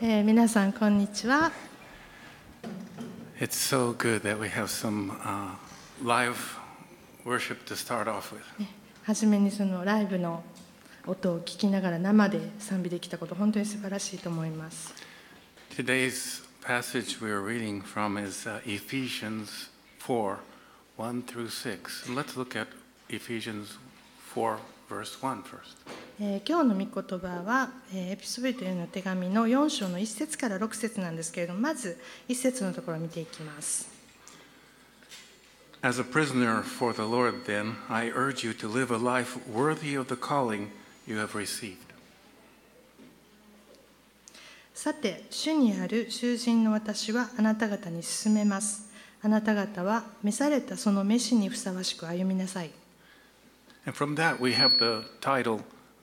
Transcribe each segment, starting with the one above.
皆さんこんにちは。 It's so good that we have some live worship to start off with. はじめにそのライブの音を聞きながら生で賛美できたこと本当に素晴らしいと思います。 Today's passage we are reading from is Ephesians 4:1 through 6. And let's look at Ephesians 4 verse 1 first. 今日の御言葉はエピソビトへの手紙の4章の1節から6節なんですけれども、まず1節のところを見ていきます。 As a prisoner for the Lord, then, I urge you to live a life worthy of the calling you have received. さて、主にある囚人の私はあなた方に勧めます。あなた方は召されたその召しにふさわしく歩みなさい。 And from that we have the title,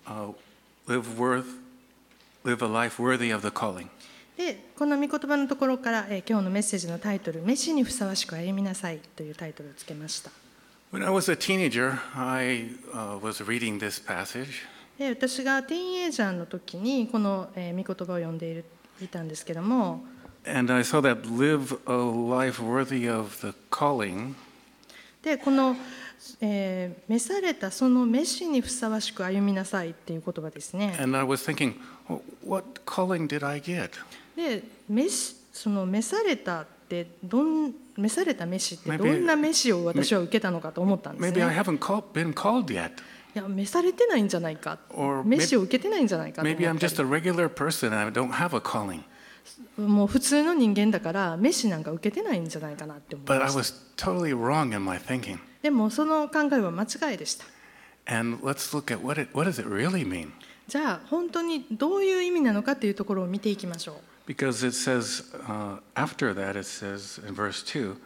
live a life worthy of the calling. で、この御言葉のところから、今日のメッセージのタイトル、召しにふさわしく歩みなさいというタイトルをつけました。 When I was a teenager, I was reading this passage. で、私がティーンエイジャーの時にこの、御言葉を読んでいたんですけども、 And I saw that live a life worthy of the calling. で、この、召されたその召しにふさわしく歩みなさいっていう言葉ですね。 And I was thinking, what calling did I get? で、その召されたって召された召しってどんな召しを私は受けたのかと思ったんですね。 Maybe I haven't been called yet. いや、召されてないんじゃないか、召しを受けてないんじゃないかと思ったり。 Maybe I'm just a regular person and I don't have a calling. もう普通の人間だから召しなんか受けてないんじゃないかなって思い But ま I した。 was totally wrong in my thinking. でもその考えは間違いでした。 And let's look at what does it really mean? じゃあ本当にどういう意味なのかというところを見ていきましょう。 Because it says, after that it says in verse 2,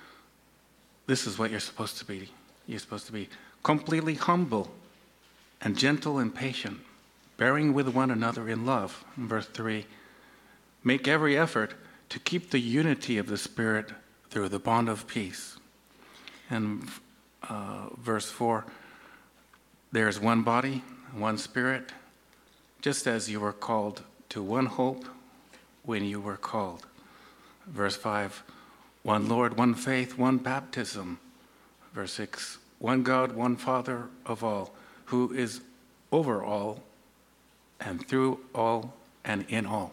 this is what you're supposed to be. You're supposed to be completely humble and gentle and patient, bearing with one another in love. In verse 3, make every effort to keep the unity of the Spirit through the bond of peace. And verse 4, there is one body, one Spirit, just as you were called to one hope when you were called. Verse 5, one Lord, one faith, one baptism. Verse 6, one God, one Father of all, who is over all and through all and in all.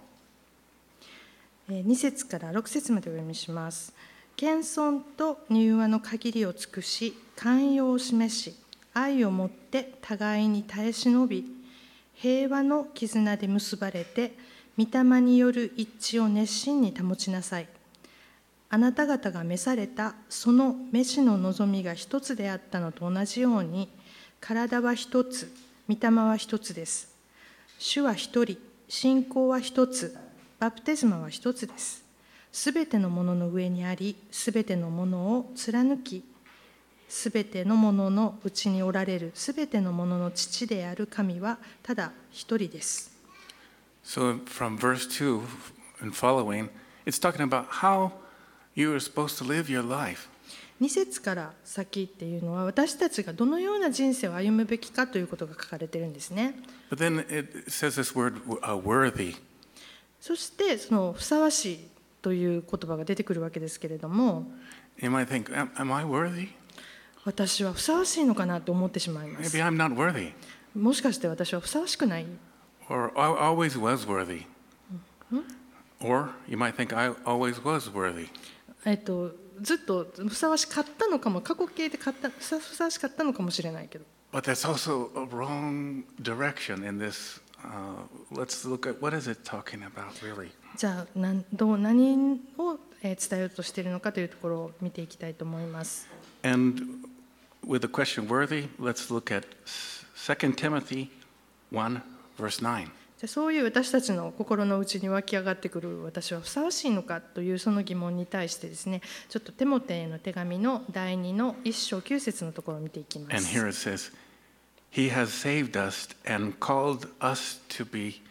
2節から6節までお読みします。謙遜と柔和の限りを尽くし、寛容を示し、愛をもって互いに耐え忍び、平和の絆で結ばれて、御霊による一致を熱心に保ちなさい。あなた方が召されたその召しの望みが一つであったのと同じように、体は一つ、御霊は一つです。主は一人、信仰は一つ、バプテスマは一つです。すべてのものの上にあり、すべてのものを貫き、すべてのもののうちにおられるすべてのものの父である神はただ一人です。 So from verse 2 and following, it's talking about how you are supposed to live your life. 2節から先っていうのは私たちがどのような人生を歩むべきかということが書かれているんですね。 But then it says this word, worthy. そしてそのふさわしいという言葉が出てくるわけですけれども、 You might think, am I worthy? 私はふさわしいのかなと思ってしまいます。 Maybe I'm not worthy. もしかして私はふさわしくない？ Or I always was worthy. Or you might think I always was worthy. ずっとふさわしかったのかも、過去形でふさわしかったのかもしれないけど。 But that's also a wrong direction in this. Let's look at what is it talking about really. じゃあ何を伝えようとしているのかというところを見ていきたいと思います。 And with the question worthy, let's look at 2 Timothy 1 verse 9. じゃあそういう私たちの心の内に湧き上がってくる私はふさわしいのかというその疑問に対してですね、ちょっとテモテへの手紙の第2の1章9節のところを見ていきます。 And here it says, He has saved us and called us to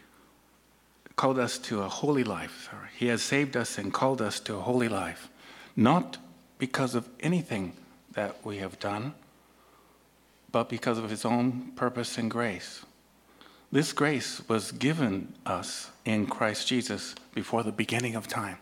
a holy life. He has saved us and called us to a holy life, not because of anything that we have done, but because of His own purpose and grace. This grace was given us in Christ Jesus before the beginning of time.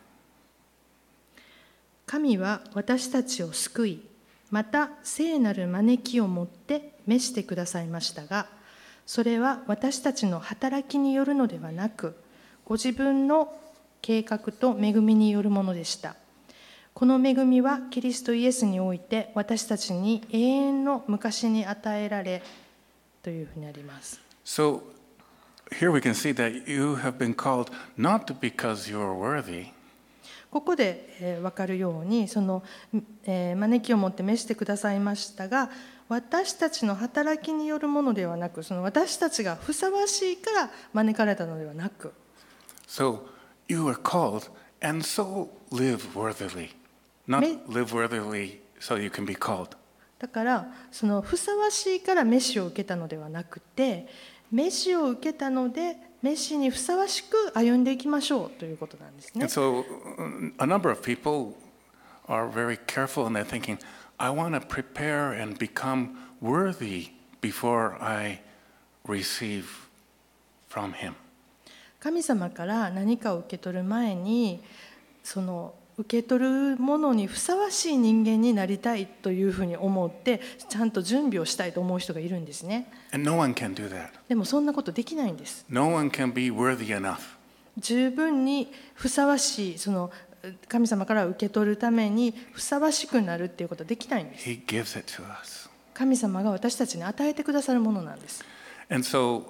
神は私たちを救い、また聖なる招きをもって召してくださいましたが、それは私たちの働きによるのではなく、ご自分の計画と恵みによるものでした。この恵みはキリストイエスにおいて私たちに永遠の昔に与えられというふうにあります。 So here we can see that you have been called not because you are worthy, ここで分かるように、その招きをもって召してくださいましたが、私たちの働きによるものではなく、その私たちがふさわしいから招かれたのではなく、 so you are called and so live worthily, not live worthily so you can be called. だからそのふさわしいから召しを受けたのではなくて、召しを受けたので召しにふさわしく歩んでいきましょうということなんですね。 And so a number of people are very careful and they're thinking, I want to prepare and become worthy before I receive from Him. 神様から何かを受け取る前に、その受け取るものにふさわしい人間になりたいというふうに思ってちゃんと準備をしたいと思う人がいるんですね。 And no one can do that. でもそんなことできないんです。 No one can be worthy enough. 十分にふさわしい、その神様から受け取るためにふさわしくなるっていうことはできないんです。 He gives it to us. 神様が私たちに与えてくださるものなんです。 And so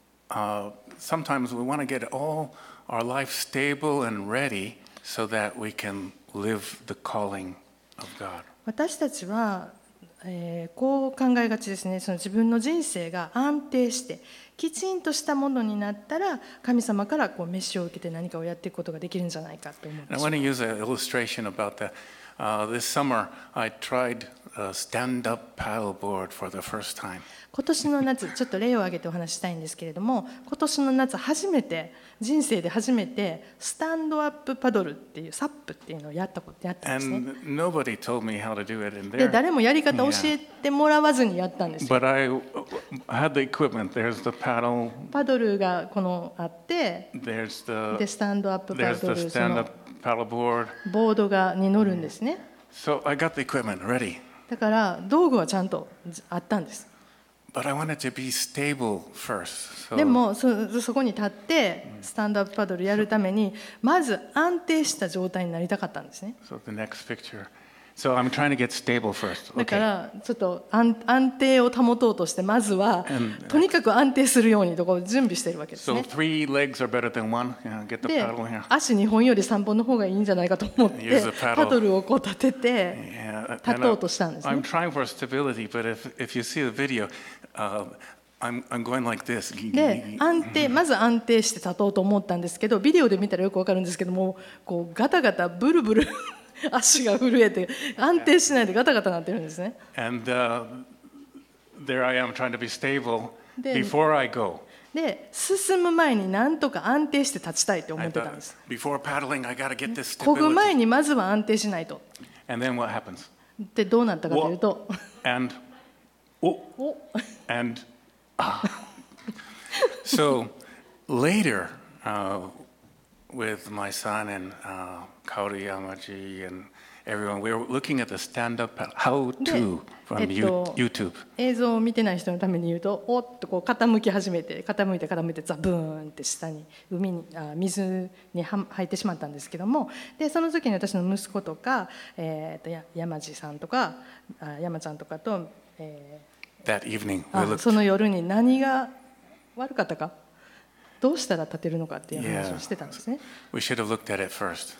sometimes we want to get all our life stable and ready so that we can live the calling of God. 私たちは、こう考えがちですね。その自分の人生が安定してきちんとしたものになったら、神様からこう召しを受けて何かをやっていくことができるんじゃないかと思うん And で I す。 want to use an illustration about that. This summer, I tried a stand-up paddleboard for the first time. 今年の夏、ちょっと例を挙げてお話ししたいんですけれども、今年の夏人生で初めてスタンドアップパドルっていうサップっていうのをやったんですね。 And nobody told me how to do it in で、 there. 誰もやり方教えてもらわずにやったんですよ。 But I had the equipment. There's the paddle. パドルがあって、 There's で the スタンドアップパ there's ド the ル、その stand-up paddleboard. ボードに乗るんですね。 So I got the equipment ready. だから道具はちゃんとあったんです。 But I wanted to be stable first. で So もそこに立ってスタンドアップパドルやるためにまず安定した状態になりたかったんですね。 the next picture. So I'm trying to get stable first. だか Okay. らちょっと安定を保とうとして、まずはとにかく安定するようにとこ準備してるわけです So ね。 3 legs are better than one. Yeah, get the で paddle here. 足2本より3本の方がいいんじゃないかと思って Use the paddle. パドルをこう立てて Yeah, 立 and とうとしたんです I'm ね。 trying for stability, but if you see the video, I'm going like this. でまず安定して立とうと思ったんですけど、ビデオで見たらよくわかるんですけども、こうガタガタブルブル足が震えて安定しないでガタガタなってるんですね。 And there I am trying to be stable Then- before I go. で進む前になんとか安定して立ちたいと思ってたんです。 Before paddling, I got to get this 漕ぐ前 stability. にまずは安定しないと。 And then what happens? でどうなったかというと、 And oh, お and so later, with my son and Kaori Yamaji and everyone, we were looking at the stand-up how-to from YouTube. 映像を見てない人のために言うと、おっとこう傾き始めて、傾いてザブーンって下に水に入ってしまったんですけども、でその時に私の息子とか、山地さんとか山ちゃんとかと、 That evening, we looked. その夜に何が悪かったか、どうしたら立てるのかっていう話をしてたんですね。 We should have looked at it first.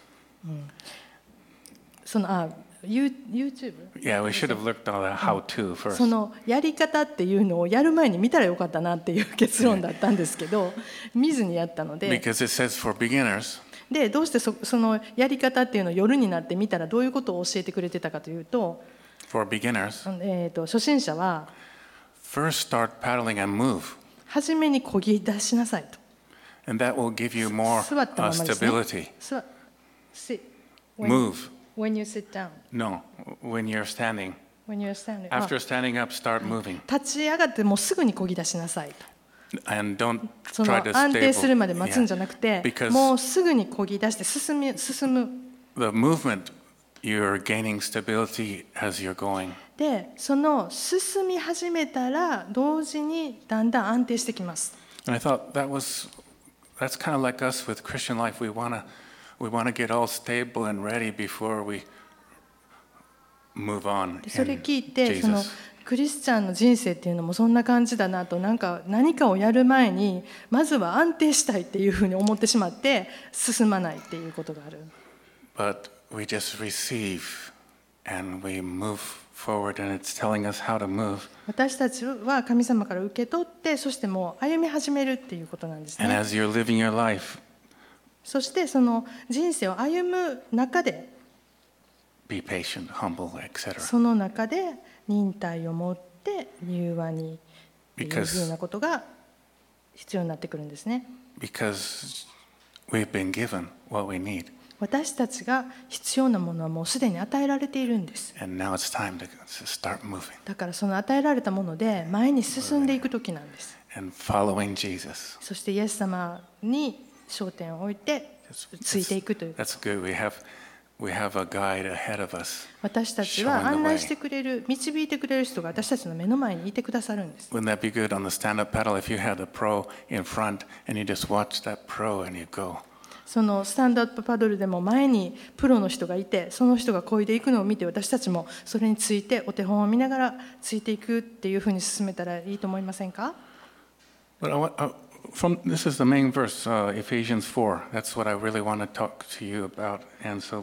そのYouTube? Yeah, we should have looked at the how-to first. そのやり方っていうのをやる前に見たらよかったなっていう結論だったんですけど、見ずにやったので、 Because it says for beginners, でどうしてそのやり方っていうのを夜になって見たらどういうことを教えてくれてたかというと、 for beginners, 初心者は first start paddling and move. 初めに漕ぎ出しなさいと。 And that will give you more 座ったままですね。 stability. Sit. Move. When you sit down. No, when you're standing. When you're standing. After standing up, start moving. 立ち上がってもうすぐに漕ぎ出しなさいと。 And don't その try to 安定するまで stable. 待つんじゃなくて、 Because もうすぐに漕ぎ出して進む。 the movement, you're gaining stability as you're going. で、その進み始めたら同時にだんだん安定してきます。 And I thought that's kind of like us with Christian life. We want to get all stable and ready before we move on でそれ in 聞いて、その Jesus. クリスチャンの人生っていうのもそんな感じだなと、何かをやる前にまずは安定したいっていうふうに思ってしまって進まないっていうことがある。 But we just receive and we move forward, and it's telling us how to move. 私たちは神様から受け取って、そしてもう歩み始めるっていうことなんです And ね。 as you're living your life, そしてその人生を歩む中で、 be patient, humble, etc. その中で忍耐を持って柔和にっていうふうなことが必要になってくるんですね。 Because we've been given what we need, 私たちが必要なものはもうすでに与えられているんです。 and now it's time to start moving だからその与えられたもので前に進んでいく時なんです。 and following Jesus. そしてイエス様に焦点を置いてついていくという。 That's good. We have a guide ahead of us. 私たちは案内してくれる、導いてくれる人が私たちの目の前にいてくださるんです。 Wouldn't that be good on the stand-up paddle if you had a pro in front and you just watch that pro and you go? そのスタンドアップパドルでも前にプロの人がいて、その人が漕いでいくのを見て、私たちもそれについてお手本を見ながらついていくっていうふうに進めたらいいと思いませんか？ But this is the main verse, Ephesians 4. That's what I really want to talk to you about. And so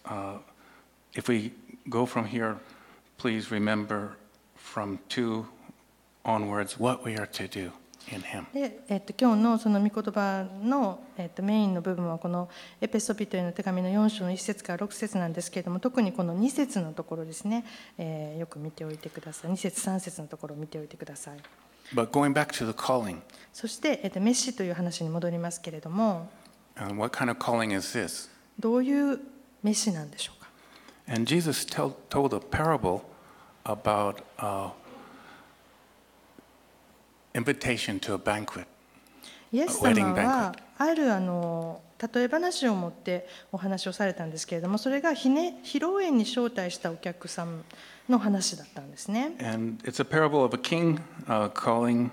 if we go from here, please remember from 2 onwards what we are to do in Him. で今日のその御言葉の、メインの部分はこのエペソビトへの手紙の4章の1節から6節なんですけれども、特にこの2節のところですね、よく見ておいてください。2節3節のところを見ておいてください。 But going back to the calling, そして、メッシという話に戻りますけれども、 what kind of calling is this? どういうメッシなんでしょうか。 And Jesus told a parable about invitation to a banquet. イエス様はある例え話を持ってお話をされたんですけれども、それが披露宴に招待したお客さんの話だったんですね。 And it's a parable of a king calling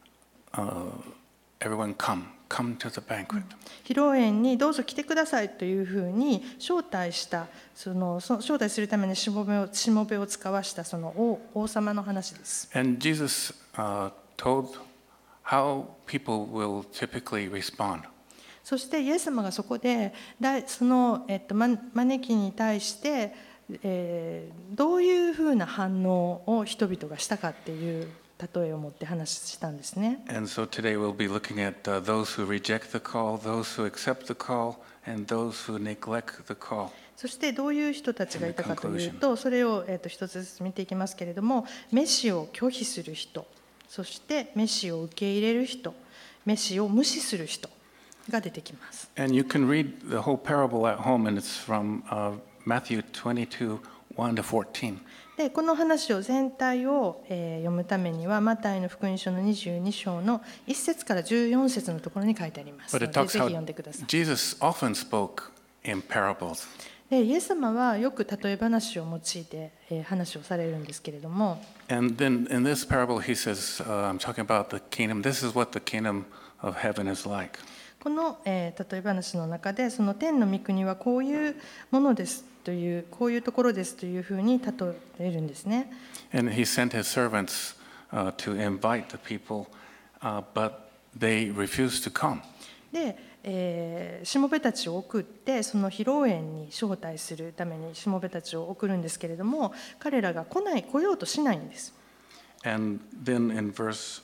everyone, come to the banquet. 披露宴にどうぞ来てくださいというふうに招待した、招待するためにしもべを使わしたその王様の話です。 And Jesus told how people will typically respond. そしてイエス様がそこでその、招きに対して、どういうふうな反応を人々がしたかっていう例えを持って話したんですね。 And so today we'll be looking at those who reject the call, those who accept the call, and those who neglect the call. そしてどういう人たちがいたかというと、それを一つずつ見ていきますけれども、メシを拒否する人、そしてメシを受け入れる人、メシを無視する人が出てきます。 And you can read the whole parable at home, and it's from Matthew 22, 1 to 14. でこの話を全体を、読むためにはマタイの福音書の22章の1節から14節のところに書いてあります But の it で、 talks ぜひ how 読んでください。 Jesus often spoke in parables. でイエス様はよく例え話を用いて、話をされるんですけれども、 And then in this parable, he says, I'm talking about the kingdom. This is what the kingdom of heaven is like. この、例え話の中で、その天の御国はこういうものですという、こういうところですというふうに例えるんですね。 And he sent his servants to invite the people, but they refused to come. で、しもべたちを送って、その披露宴に招待するためにしもべたちを送るんですけれども、彼らが来ようとしないんです。 And then in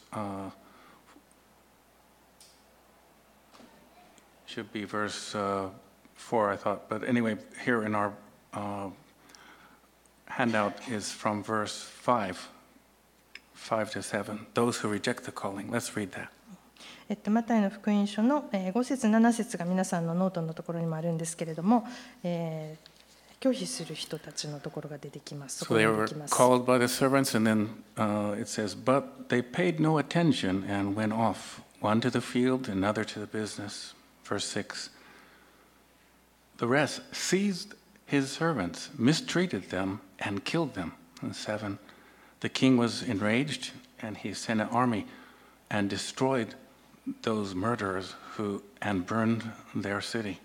should be verse 4, I thought. But anyway, here in our handout is from verse 5 to 7. Those who reject the calling. Let's read that. マタイの福音書の5節7節が皆さんのノートのところにもあるんですけれども、 拒否する人たちのところが出てきます。そ So こに they 出 were てきます。 called by the servants, and then it says, but they paid no attention and went off, one to the field, another to the business. Verse 6. The rest seized his servants, mistreated them, and killed them. And 7. The king was enraged, and he sent an army and destroyed those murderers and burned their city.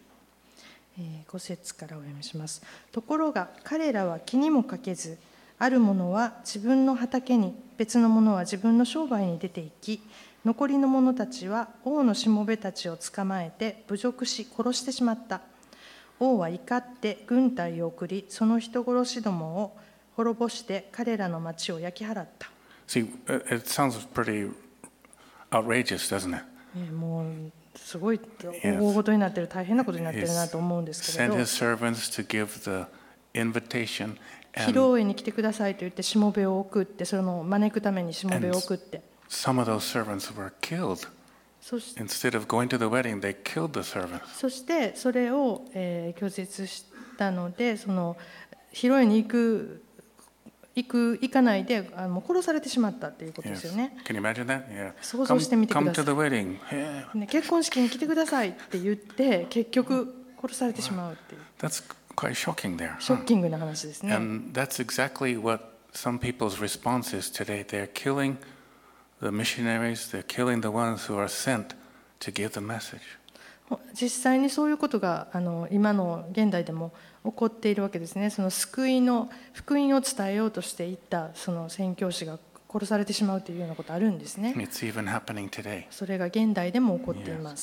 5節からお読みします。ところが彼らは気にもかけず、ある者は自分の畑に、別の者は自分の商売に出て行き、残りの者たちは王のしもべたちを捕まえて侮辱し殺してしまった。王は怒って軍隊を送り、その人殺しどもを滅ぼして彼らの町を焼き払った。 See, it sounds pretty outrageous, doesn't it? もうすごい大事になってる、大変なことになってるなと思うんですけれ Sent ど、 his servants to give the invitation, 披 and 露宴に来てくださいと言ってしもべを送って、その招くためにしもべを送って、 some of those servants were killed. そして Instead of going to the wedding, they killed the servants. そしてそれを拒絶したので、その披露宴に行かないでもう殺されてしまったっていうことですよ Yes. ね。 Can you imagine that? Yeah. 想像してみてく Come ださ to い。 the wedding. Yeah. ね、結婚式に来てくださいって言って結局殺されてしまうっていう That's quite shocking there. ショッキングな話ですね。 And that's exactly what some people's response is today. They're killing the missionaries, they're killing the ones who are sent to give the message. 実際にそういうことが今の現代でも起こっているわけですね。その救いの福音を伝えようとしていったその宣教師が殺されてしまうというようなことあるんですね。 It's even happening today. それが現代でも起こっています。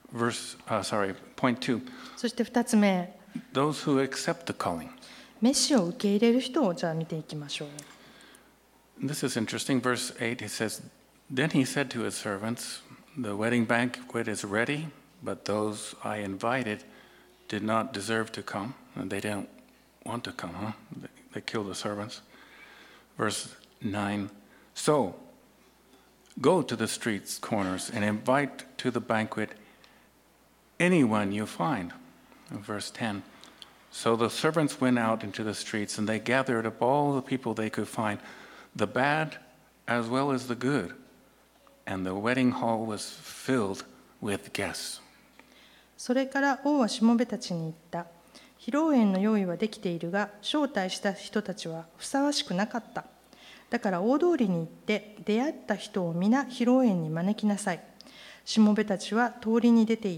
Point 2. そして2つ目、 Those who accept the calling. 召しを受け入れる人をじゃあ見ていきましょう。 This is interesting. Verse 8, it says, Then he said to his servants, The wedding banquet is ready, but those I invited did not deserve to come. And they didn't want to come, huh? They killed the servants. Verse 9, So go to the streets, corners, and invite to the banquet anyone you find. And verse 10, So the servants went out into the streets, and they gathered up all the people they could find, the bad as well as the good. And the wedding hall was filled with guests. それから王はしもべたちに言った。披露宴の用意はできているが、招待した人たちはふさわしくなかった。だから大通りに行って、出会った人を皆披露宴に招きなさい。しもべたちは通りに出て行って、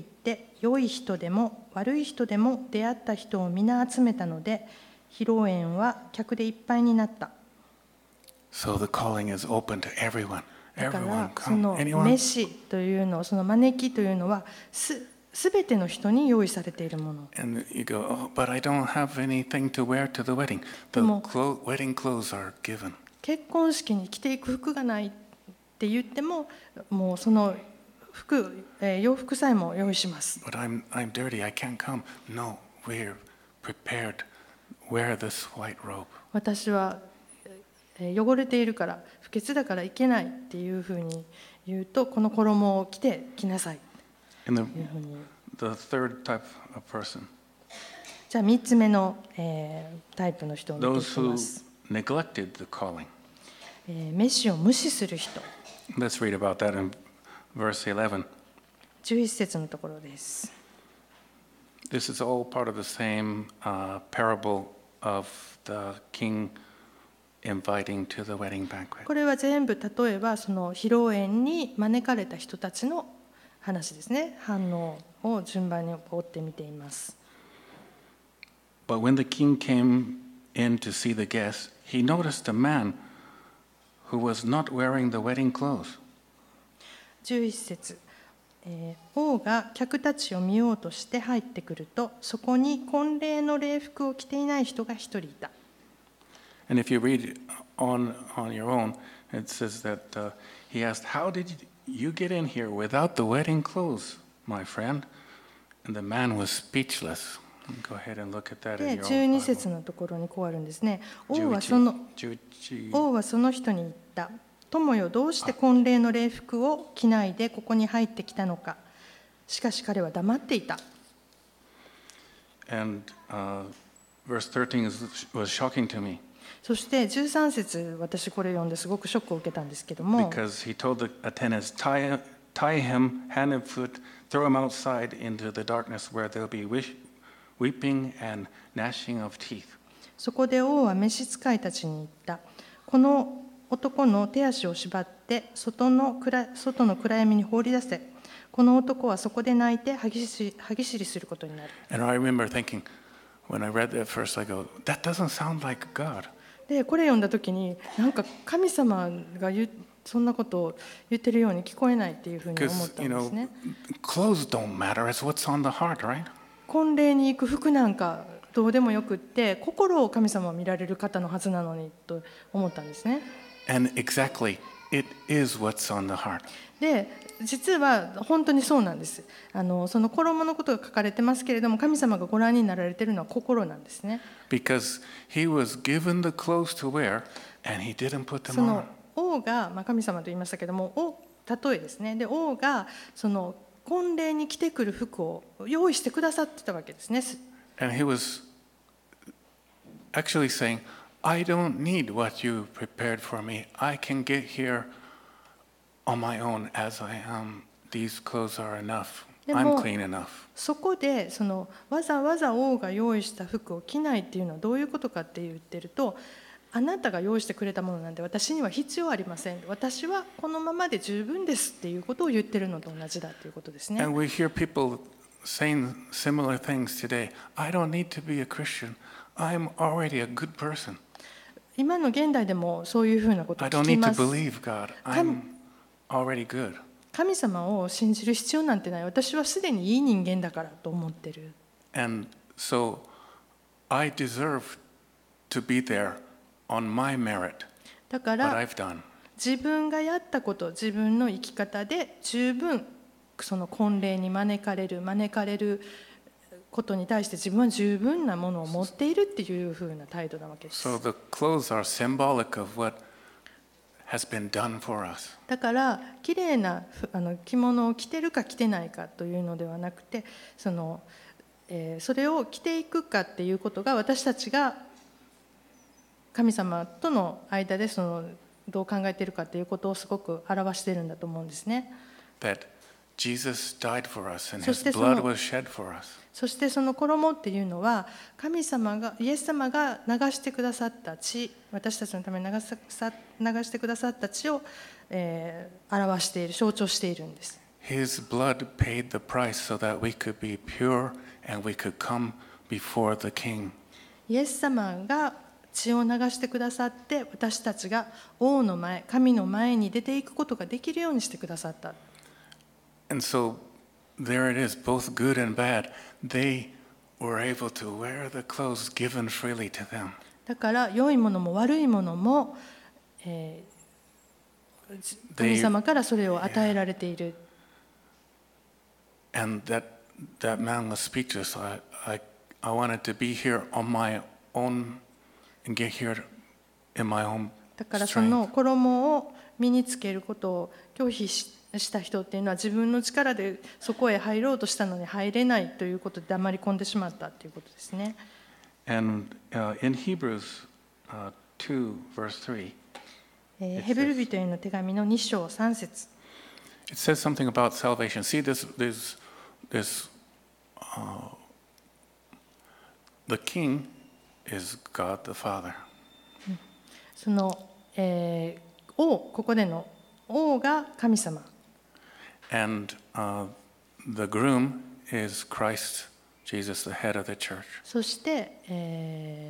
良い人でも悪い人でも出会った人を皆集めたので、披露宴は客でいっぱいになった。 So the calling is open to everyone. だか Everyone ら、そ come. の Anyone? 召しというの、その招きというのは、すべての人に用意されているもの。 And you go, oh, but I don't have anything to wear to the wedding. The でも、 wedding clothes are given. 結婚式に着ていく服がないって言っても、もうその服、洋服さえも用意します。 But I'm dirty. I can't come. No, we're prepared. Wear this white robe. 私は汚れているから不潔だからいけないっていうふうに言うと、この衣を着てきなさい And というふうに言う。 the third type of person, じゃあ3つ目の、タイプの人を見てい those き who ます。 neglected the calling. 召しを無視する人。 Let's read about that in verse 11. 11節のところです。 This is all part of the same parable of the king inviting to the wedding banquet. これは全部例えばその披露宴に招かれた人たちの話ですね。反応を順番に追って見ています。 But when the king came in to see the guests, he noticed a man who was not wearing the wedding clothes. 11節、王が客たちを見ようとして入ってくると、そこに婚礼の礼服を着ていない人が一人いた。 And if you read on your own, it says that he asked, How did you get in here without the wedding clothes, my friend? And the man was speechless. Go ahead and look at that で、 in your own 12 Bible. 節のところにこうあるんですね。王はその人に言った。友よ、どうして婚礼の礼服を着ないでここに入ってきたのか。しかし彼は黙っていた。 And verse 13 was shocking to me そして13節、私これ読んですごくショックを受けたんですけども、 because he told the attendants, tie him hand and foot, throw him outside into the darkness where there'll be weeping and gnashing of teeth. そこで王は召使いたちに言った。この男の手足を縛って外の暗闇に放り出せ。この男はそこで泣いて歯ぎしりすることになる。 And I remember thinking, when I read that first, I go, that doesn't sound like God. でこれ読んだ時になんか神様がそんなことを言ってるように聞こえないっていうふうに思っ Because, たんですね。 clothes don't matter. It's what's on the heart, right? 婚礼に行く服なんかどうでもよくって心を神様を見られる方のはずなのにと思ったんですね。 And exactly, it is what's on the heart. で実は本当にそうなんです。その衣のことが書かれてますけれども、神様がご覧になられているのは心なんですね。 Because he was given the clothes to wear, and he didn't put them その on. 王が、神様と言いましたけども、例えですね。で王がその婚礼に着てくる服を用意してくださってたわけですね。 And he was actually saying, I don't need what you prepared for me. I can get here on my own as I am. These clothes are enough. I'm clean enough. そこでそのわざわざ王が用意した服を着ないっていうのはどういうことかって言ってると、あなたが用意してくれたものなんで私には必要ありません。私はこのままで十分ですっていうことを言ってるのと同じだということですね。 And we hear people saying similar things today. I don't need to be a Christian. I'm already a good person. 今の現代でもそういうふうなことを I 聞 don't き need ま to す。 believe God. I'm already good. 神様を信じる必要なんてない。私はすでにいい人間だからと思ってる。 And so I deserve to be there on my merit, だか what ら I've done. 自分がやったこと、自分の生き方で十分その婚礼に招かれることに対して自分は十分なものを持っているっていうふうな態度なわけです。 So the clothes are symbolic of what has been done for us. だからきれいな着物を着てるか着てないかというのではなくて、それを着ていくかっていうことが私たちが神様との間でどう考えているかということをすごく表しているんだと思うんですね。 That Jesus died for us and そ his して blood was shed for us. そしてその衣っていうのは神様がイエス様が流してくださった血、私たちのために流してくださった血を、表している、象徴しているんです。 His blood paid the price so that we could be pure and we could come before the King. イエス様が血を流してくださって私たちが王の前、神の前に出ていくことができるようにしてくださった。 And so there it is, both good and bad. They were able to wear the clothes given freely to them. だから良いものも悪いものも、神様からそれを与えられている。 And that man was speechless. I wanted to be here on my own and get here in my own だからその strength. 衣を身につけることを拒否した人っていうのは自分の力でそこへ入ろうとしたのに入れないということで黙り込んでしまったということですね。 And in Hebrews 2, verse 3, ヘブル人への手紙の2章3節。 it says something about salvation. See, the king is God the Father. その、王、ここでの王が神様。 And the groom is Christ, Jesus, the head of the church. そして、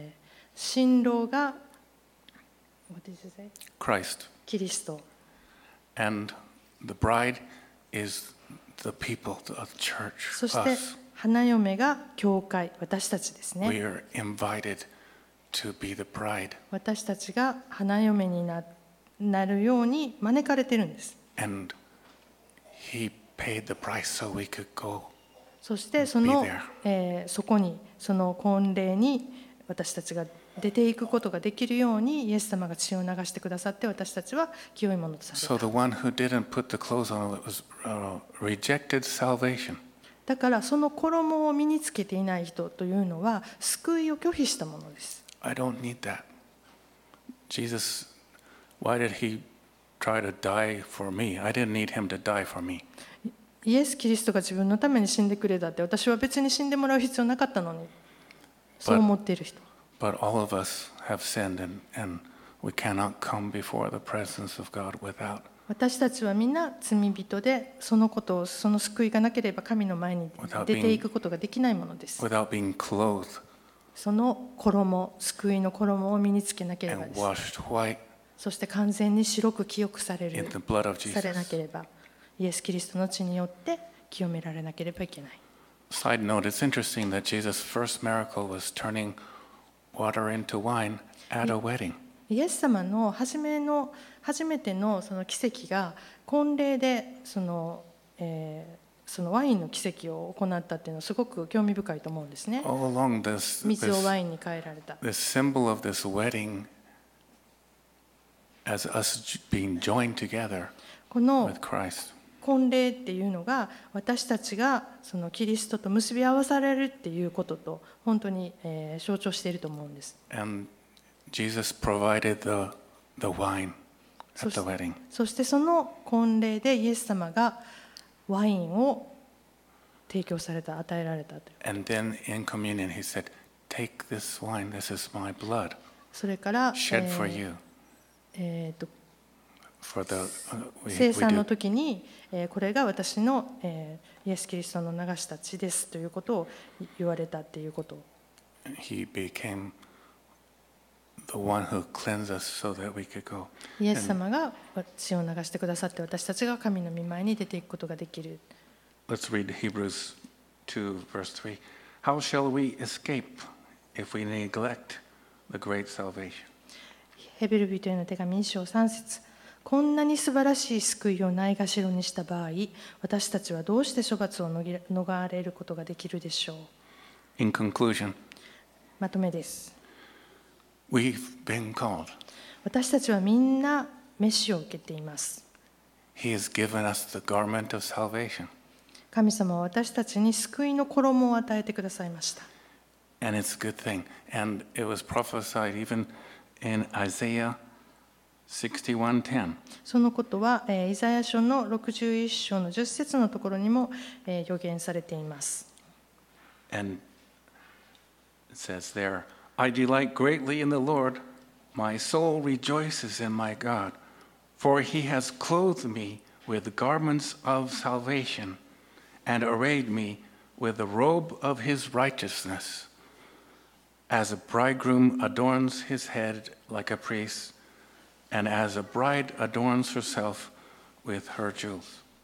新郎が What did you say? Christ. キリスト。 And the bride is the people, the church, そして us. 花嫁が教会、私たちですね。 We are invited to be the bride. 私たちが花嫁になるように招かれてるんです。 And he paid the price so we could go. そしてそこにその婚礼に私たちが出ていくことができるようにイエス様が血を流してくださって私たちは清いものとされた。 So the one who didn't put the clothes on was rejected salvation. だからその衣を身につけていない人というのは救いを拒否したものです。 I don't need that. Jesus, why did he try to die for me? I didn't need him to die for me. イエス・キリストが自分のために死んでくれたって、私は別に死んでもらう必要なかったのに、そう思っている人。 But all of us have sinned, and we cannot come before the presence of God without. 私たちはみんな罪人で、そのことを、その救いがなければ神の前に出ていくことができないものです。 Without being clothed その衣、救いの衣を身につけなければ and です。 washed white そして完全に白く清くされ in る the blood of されな Jesus. ければ、イエス・キリストの血によって清められなければいけない。 Side note, it's interesting that Jesus' first miracle was turning water into wine at a wedding. イエス様の初めてのその奇跡が婚礼でそのワインの奇跡を行ったっていうのはすごく興味深いと思うんですね。 All along this, 水を this, ワインに変えられた。 this symbol of this wedding as us being joined together この with Christ. 婚礼っていうのが私たちがそのキリストと結び合わされるっていうことと本当に象徴していると思うんです。 And Jesus provided the wine at the wedding. そしてその婚礼でイエス様がワインを提供された、与えられたという。 And then in communion, he said, "Take this wine, this is my blood, それから、 shed for you." 聖餐の時に、これが私の、イエス・キリストの流した血ですということを言われたっていうこと。 He became the one who cleansed us so that we could go. イエス様が血を流してくださって私たちが神の御前に出ていくことができる。 Let's read Hebrews 2, verse 3. How shall we escape if we neglect the great salvation? ヘベル人への手紙2章3節。こんなに素晴らしい救いをないがしろにした場合、私たちはどうして処罰を逃れることができるでしょう。 In conclusion, まとめです。 we've been called. 私たちはみんな召しを受けています。 He has given us the garment of salvation. 神様は私たちに救いの衣を与えてくださいました。 And it's a good thing. And it was prophesied even in Isaiah 61:10. そのことはイザヤ書の61章の10節のところにも予言されています。 And it says there, I delight greatly in the Lord. My soul rejoices in my God. For he has clothed me with garments of salvation and arrayed me with the robe of his righteousness. As a bridegroom adorns his head like a priest, and as a bride adorns herself with her jewels.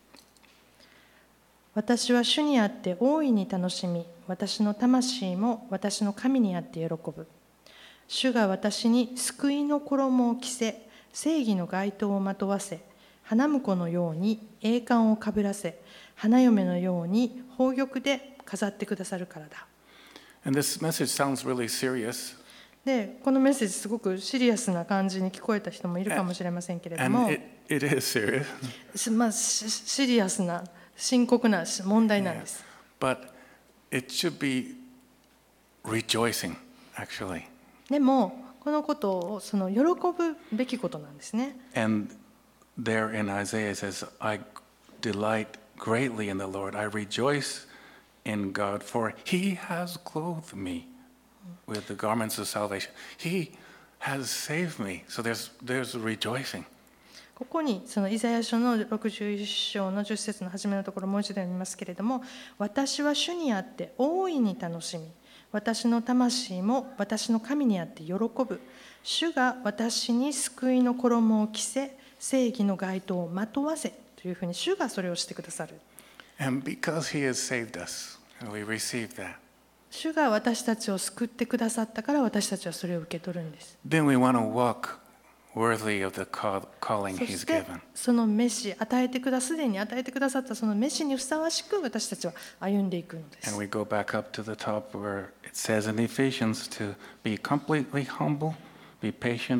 私は主にあって大いに楽しみ、私の魂も私の神にあって喜ぶ。主が私に救いの衣を着せ、正義の街灯をまとわせ、花婿のように栄冠をかぶらせ、花嫁のように宝玉で飾ってくださるからだ。 And this message sounds really serious. で、このメッセージすごくシリアスな感じに聞こえた人もいるかもしれませんけれども、 And it is serious. シリアスな深刻な問題なんです。 But it should be rejoicing, actually. でもこのことを喜ぶべきことなんですね。 And there in Isaiah it says, I delight greatly in the Lord. I rejoice in God, for he has clothed me with the garments of salvation. He has saved me. So there's rejoicing. ここにそのイザヤ書の61章の10節の初めのところもう一度読みますけれども、私は主にあって大いに楽しみ、私の魂も私の神にあって喜ぶ。主が私に救いの衣を着せ、正義の街灯をまとわせというふうに主がそれをしてくださる。 And because he has saved us, and we receive that, 主が私たちを救ってくださったから私たちはそれを受け取るんです。 then we want to walk worthy of the calling そ he's して given. その召し、すでに与えてくださったその召しにふさわしく私たちは歩んでいくのです。 And we go back up to the top where it says in Ephesians to be completely humble, be patient,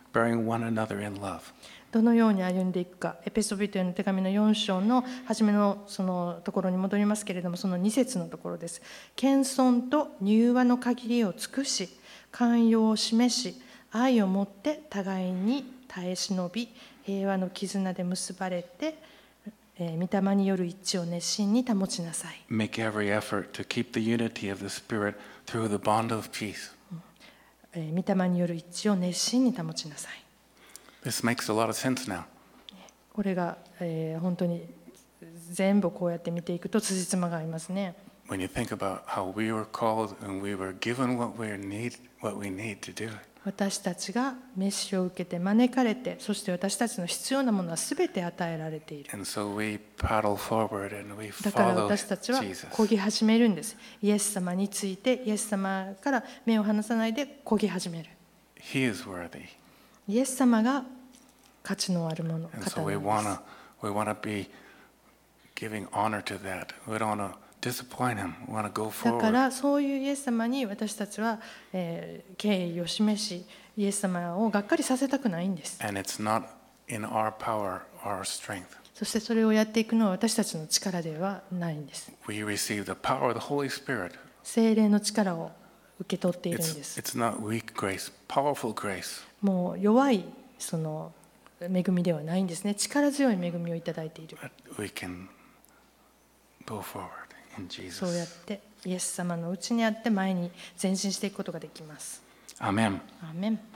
bearing one another in love. どのように歩んでいくか、エペソビトへの手紙の4章の初めのそのところに戻りますけれども、その2節のところです。謙遜と柔和の限りを尽くし、寛容を示し、愛をもって互いに耐え忍び、平和の絆で結ばれて、御霊による一致を熱心に保ちなさい。 Make every effort to keep the unity of the Spirit through the bond of peace. 御霊による一致を熱心に保ちなさい。 This makes a lot of sense now. これが、本当に全部こうやって見ていくと辻褄が合いますね。 When you think about how we were called and we were given what we need to do. 私たちが召しを受けて招かれて、そして私たちの必要なものはすべて与えられている。 And so we paddle forward and we だから follow 私たちは Jesus. 漕ぎ始めるんです。イエス様について、イエス様から目を離さないで漕ぎ始める。 He is worthy. イエス様が価値のあるもの、 And 方 so we なんです。 wanna be giving honor to that. We don't want to disappoint him. We want to go だか forward. らそういうイエス様に私たちは、敬意を示し、イエス様をがっかりさせたくないんです。 And it's not in our power or strength. そしてそれをやっていくのは私たちの力ではないんです。 We receive the power of the Holy Spirit. 聖霊の力を受け取っているん It's, です。 it's not weak grace, powerful grace. もう弱いその恵みではないんですね。力強い恵みをいただいている。 That we can go forward in そうやっ Jesus. てイエス様のうちにあって前に前進していくことができます。 Amen. アーメン。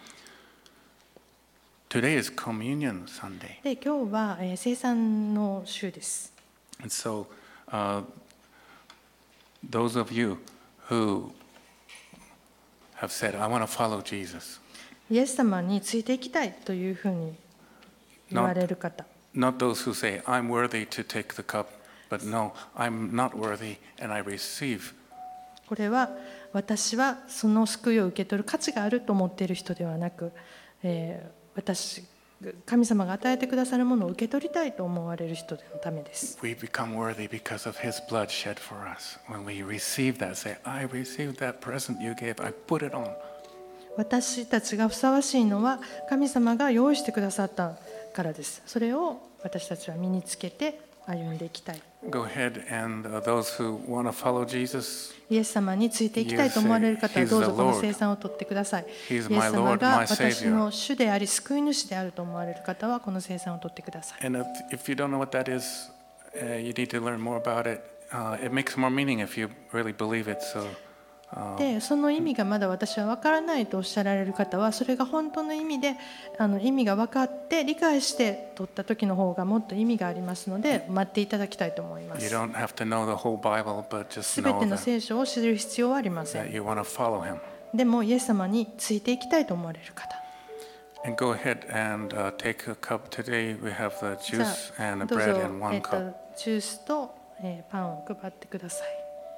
Today is Communion Sunday. で、今日は聖餐の週です。 And so, those of you who have said, I want to follow Jesus, イエス様についていきたいというふうに言われる方。 not those who say, I'm worthy to take the cup, but no, I'm not worthy and I receive. これは私はその救いを受け取る価値があると思っている人ではなく、神様が与えてくださるものを受け取りたいと思われる人のためです。 We become worthy because of his blood shed for us. When we receive that, say, I received that present you gave, I put it on. 私たちがふさわしいのは神様が用意してくださったからです。それを私たちは身につけて歩んでいきたい。 Go ahead and those who want to follow Jesus, イエス様についていきたいと思われる方はどうぞこの聖餐を取ってください。イエ He's ス my 様 Lord, が my 私 Savior. の主であり救い主であると思われる方はこの聖餐を取ってください。 And if you don't know what that is, you need to learn more about it. It makes more meaning if you really believe it. So, でその意味がまだ私は分からないとおっしゃられる方はそれが本当の意味で意味が分かって理解して取った時の方がもっと意味がありますので待っていただきたいと思いま you す。 don't have to know the whole Bible, but just すべ know ての that, 聖書を知る必要はありませ that ん。 you want to follow him. でもイエス様についていきたいと思われる方、 And go ahead and take a cup. Today we have the じゃ juice あ and the どうぞ bread in one cup. ジュースとパンを配ってください。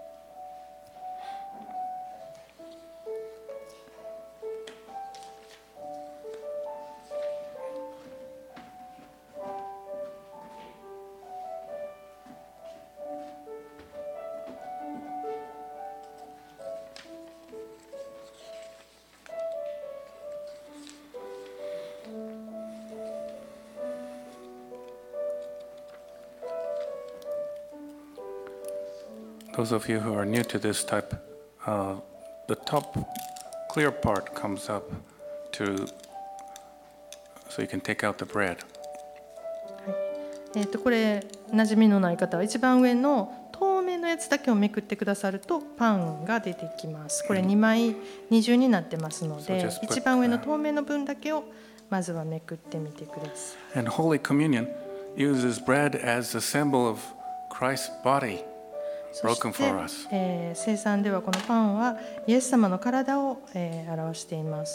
Those of you who are new to this type, the top clear part comes up so you can take out the bread. これ馴染みのない方は一番上の透明のやつだけをめくってくださるとパンが出てきます。これ2枚二重になってますの So で just put 一番上の透明の分だけをまずはめくってみてください。 And Holy Communion uses bread as a symbol of Christ's body そ broken して for us.、 聖餐ではこのパンはイエス様の体を、表しています。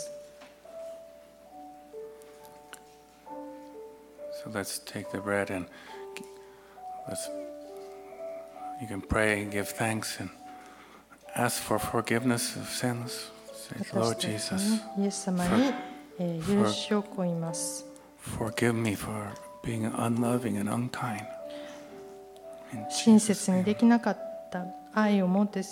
So let's take the bread and you can pray and give thanks and ask for forgiveness of sins. Say, 私 Lord たち Jesus, にイエス様に、許しを請います。 forgive me for being unloving and unkind. In 親 Jesus' 切にで name. きなかった愛を持って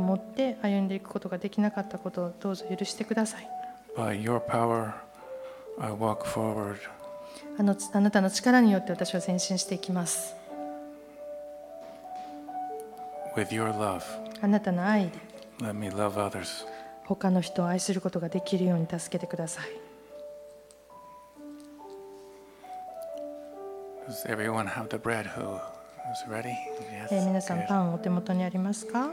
歩んでいくことができなかったことをどうぞ許してください。 By your power, I walk forward. あなたの力によって私は前進していきます。 With your love, あなたの愛で let me love others. 他の人を愛することができるように助けてください。 Does everyone have the bread who is ready? Yes. 皆さん good. パンお手元にありますか？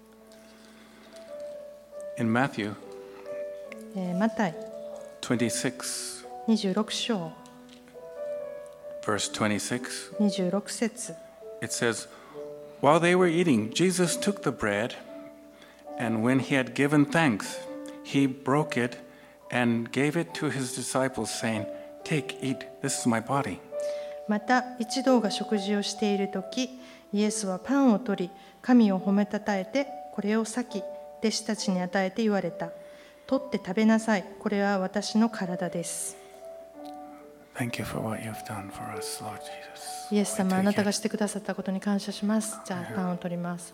In Matthew マタイ 26, 26章 verse 26, 26節 it says, While they were eating, Jesus took the bread, and when he had given thanks, he broke it and gave it to his disciples, saying, Take, eat, this is my body. また一同が食事をしているとき、イエスはパンを取り、神を褒めたたえて、これを裂き、弟子たちに与えて言われた。取って食べなさい。これは私の体です。 Thank you for what you've done for us, Lord Jesus. イエス We 様、 take あなたが it. してくださったことに感謝します。じゃあパンを取ります。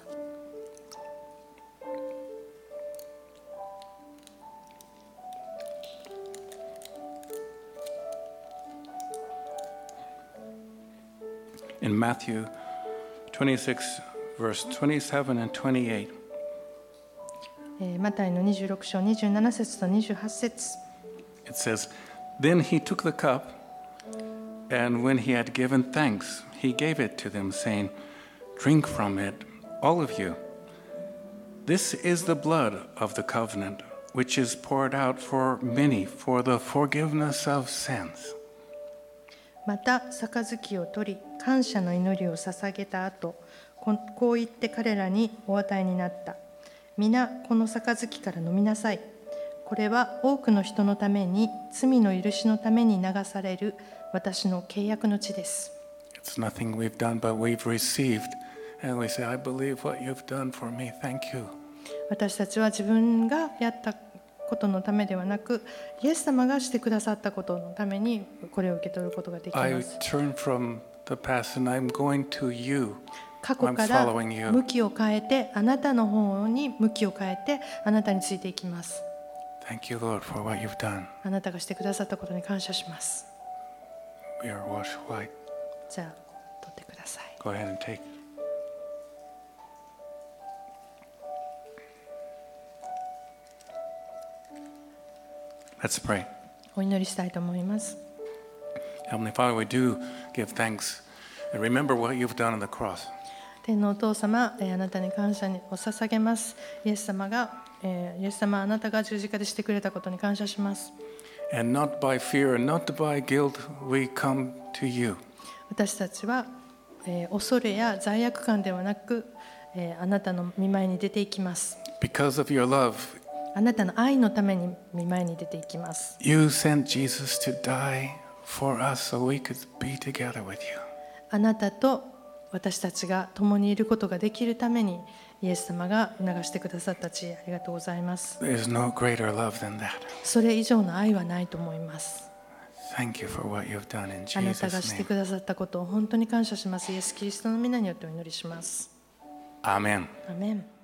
In Matthew 26, verse 27 and 28, マタイの26章27節と28節 it says, Then he took the cup, and when he had given thanks, he gave it to them, saying, Drink from it, all of you. This is the blood of the covenant, which is poured out for many for the forgiveness of sins. また杯を取り感謝の祈りを捧げた後、こう言って彼らにお与えになった。皆この杯から飲みなさい。これは多くの人のために罪の許しのために流される私の契約の地です。 It's nothing we've done, but we've received. And we say, I believe what you've done for me. Thank you. 私たちは自分がやったことのためではなく、イエス様がしてくださったことのためにこれを受け取ることができま I す。 turn from the past and I'm going to you. 過去 I'm から following you. 向きを変えて、あなたの方に向きを変えて、あなたについていきます。 Thank you, Lord, for what you've done. あなたがしてくださったことに感謝します。 We are washed white. じゃあ、取ってください。 Go ahead and take. Let's pray. お祈りしたいと思います。 Heavenly Father, we do give thanks and remember what you've done on the cross. 天のお父様、あなたに感謝を捧げます。イエス様、あなたが十字架でしてくれたことに感謝します。 And not by fear and not by guilt, we come to you. 私たちは、恐れや罪悪感ではなく、あなたの御前に出ていきます。 Because of your love, あなたの愛のために御前に出ていきます。 you sent Jesus to die for us so we could be together with you. あなたと私たちが共にいることができるために、イエス様が流してくださった知恵、ありがとうございます。 There's no greater love than that. それ以上の愛はないと思います。 Thank you for what you've done in あなたが Jesus' して name. くださったことを本当に感謝します。イエス・キリストの皆によってお祈りします。 Amen. アメン。